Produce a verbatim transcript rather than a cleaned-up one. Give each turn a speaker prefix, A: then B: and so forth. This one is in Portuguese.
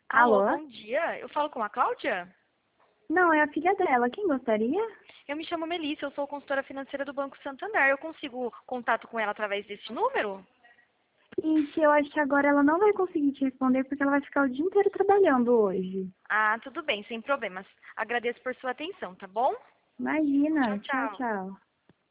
A: Alô,
B: Alô?
A: bom dia. Eu falo com a Cláudia?
B: Não, é a filha dela. Quem gostaria?
A: Eu me chamo Melissa, eu sou consultora financeira do Banco Santander. Eu consigo contato com ela através desse número?
B: Gente, eu acho que agora ela não vai conseguir te responder porque ela vai ficar o dia inteiro trabalhando hoje.
A: Ah, tudo bem, sem problemas. Agradeço por sua atenção, tá bom? Tchau,
B: Imagina. Tchau,
A: tchau.
B: tchau.